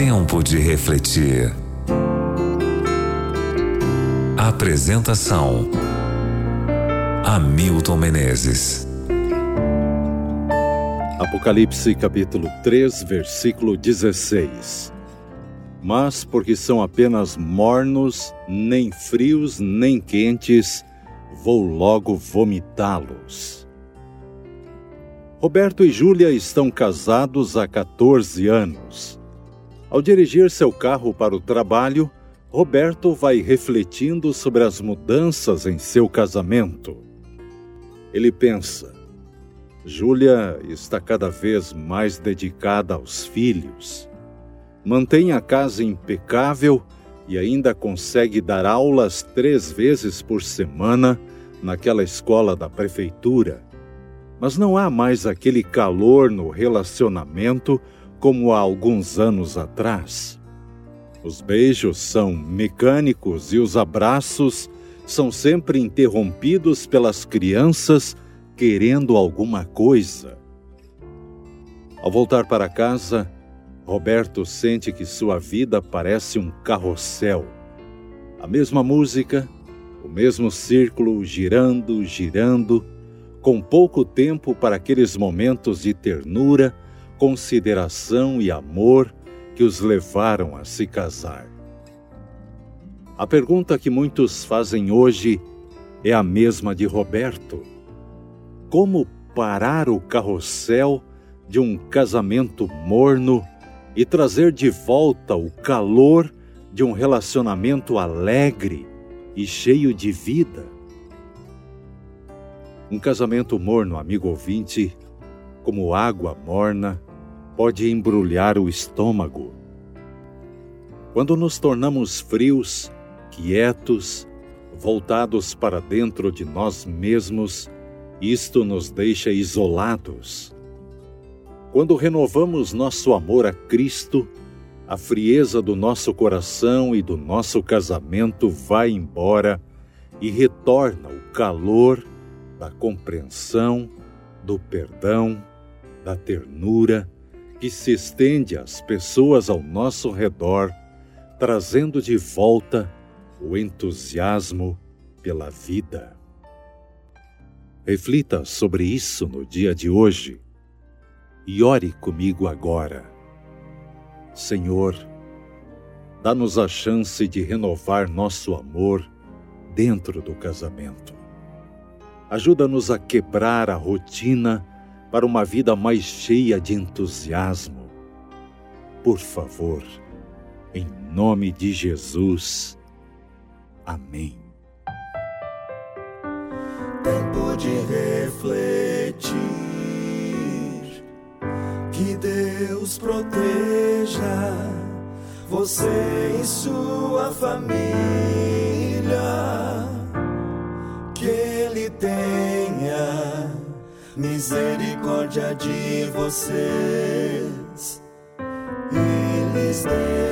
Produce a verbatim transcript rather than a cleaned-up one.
Tempo de refletir. Apresentação: Hamilton Menezes. Apocalipse capítulo três, versículo dezesseis. Mas porque são apenas mornos, nem frios, nem quentes, vou logo vomitá-los. Roberto e Júlia estão casados há quatorze anos. Ao dirigir seu carro para o trabalho, Roberto vai refletindo sobre as mudanças em seu casamento. Ele pensa: Júlia está cada vez mais dedicada aos filhos. Mantém a casa impecável e ainda consegue dar aulas três vezes por semana naquela escola da prefeitura. Mas não há mais aquele calor no relacionamento como há alguns anos atrás. Os beijos são mecânicos e os abraços são sempre interrompidos pelas crianças querendo alguma coisa. Ao voltar para casa, Roberto sente que sua vida parece um carrossel. A mesma música, o mesmo círculo girando, girando, com pouco tempo para aqueles momentos de ternura, consideração e amor que os levaram a se casar. A pergunta que muitos fazem hoje é a mesma de Roberto: como parar o carrossel de um casamento morno e trazer de volta o calor de um relacionamento alegre e cheio de vida? Um casamento morno, amigo ouvinte, como água morna, pode embrulhar o estômago. Quando nos tornamos frios, quietos, voltados para dentro de nós mesmos, isto nos deixa isolados. Quando renovamos nosso amor a Cristo, a frieza do nosso coração e do nosso casamento vai embora e retorna o calor da compreensão, do perdão, da ternura, que se estende às pessoas ao nosso redor, trazendo de volta o entusiasmo pela vida. Reflita sobre isso no dia de hoje e ore comigo agora. Senhor, dá-nos a chance de renovar nosso amor dentro do casamento. Ajuda-nos a quebrar a rotina para uma vida mais cheia de entusiasmo. Por favor, em nome de Jesus. Amém. Tempo de refletir. Que Deus proteja você e sua família. Que Ele tenha misericórdia de vocês. Eles